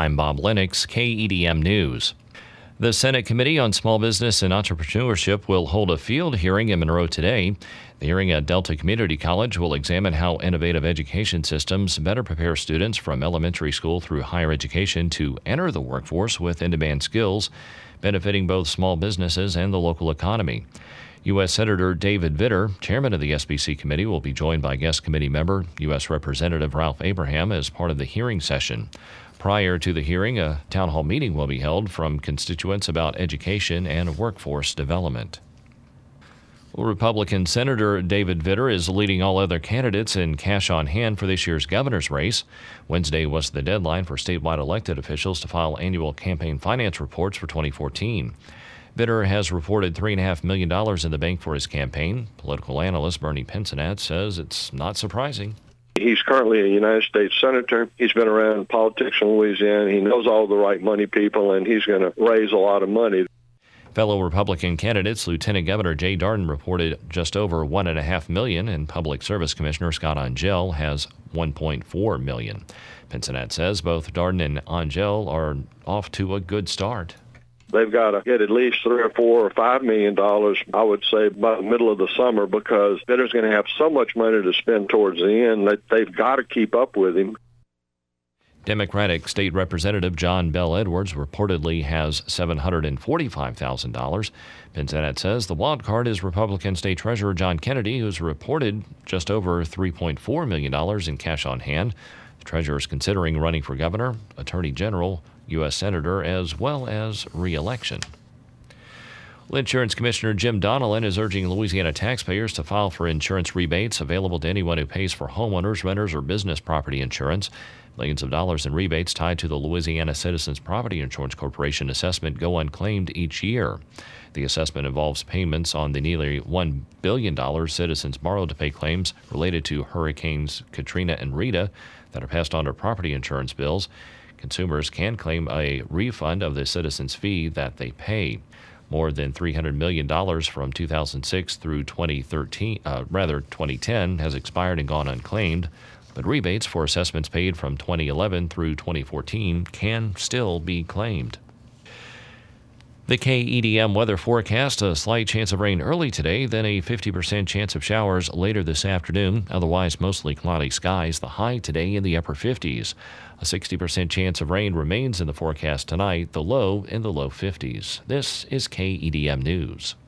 I'm Bob Lennox, KEDM News. The Senate Committee on Small Business and Entrepreneurship will hold a field hearing in Monroe today. The hearing at Delta Community College will examine how innovative education systems better prepare students from elementary school through higher education to enter the workforce with in-demand skills, benefiting both small businesses and the local economy. U.S. Senator David Vitter, chairman of the SBC committee, will be joined by guest committee member U.S. Representative Ralph Abraham as part of the hearing session. Prior to the hearing, a town hall meeting will be held from constituents about education and workforce development. Republican Senator David Vitter is leading all other candidates in cash on hand for this year's governor's race. Wednesday was the deadline for statewide elected officials to file annual campaign finance reports for 2014. Vitter has reported $3.5 million in the bank for his campaign. Political analyst Bernie Pincinat says it's not surprising. He's currently a United States Senator. He's been around politics in Louisiana. He knows all the right money people, and he's going to raise a lot of money. Fellow Republican candidates, Lieutenant Governor Jay Dardenne reported just over $1.5 million, and Public Service Commissioner Scott Angelle has $1.4 million. Pincinat says both Dardenne and Angelle are off to a good start. They've got to get at least $3 or $4 or $5 million, I would say, by the middle of the summer, because Vitter's going to have so much money to spend towards the end that they've got to keep up with him. Democratic State Representative John Bell Edwards reportedly has $745,000. Pincinat says the wild card is Republican State Treasurer John Kennedy, who's reported just over $3.4 million in cash on hand. The treasurer is considering running for governor, attorney general, U.S. Senator, as well as re-election. Insurance Commissioner Jim Donelon is urging Louisiana taxpayers to file for insurance rebates available to anyone who pays for homeowners, renters, or business property insurance. Millions of dollars in rebates tied to the Louisiana Citizens Property Insurance Corporation assessment go unclaimed each year. The assessment involves payments on the nearly $1 billion citizens borrowed to pay claims related to Hurricanes Katrina and Rita that are passed on to property insurance bills. Consumers can claim a refund of the citizens' fee that they pay. More than $300 million from 2006 through 2010 has expired and gone unclaimed, but rebates for assessments paid from 2011 through 2014 can still be claimed. The KEDM weather forecast: a slight chance of rain early today, then a 50% chance of showers later this afternoon. Otherwise, mostly cloudy skies. The high today in the upper 50s. A 60% chance of rain remains in the forecast tonight, the low in the low 50s. This is KEDM News.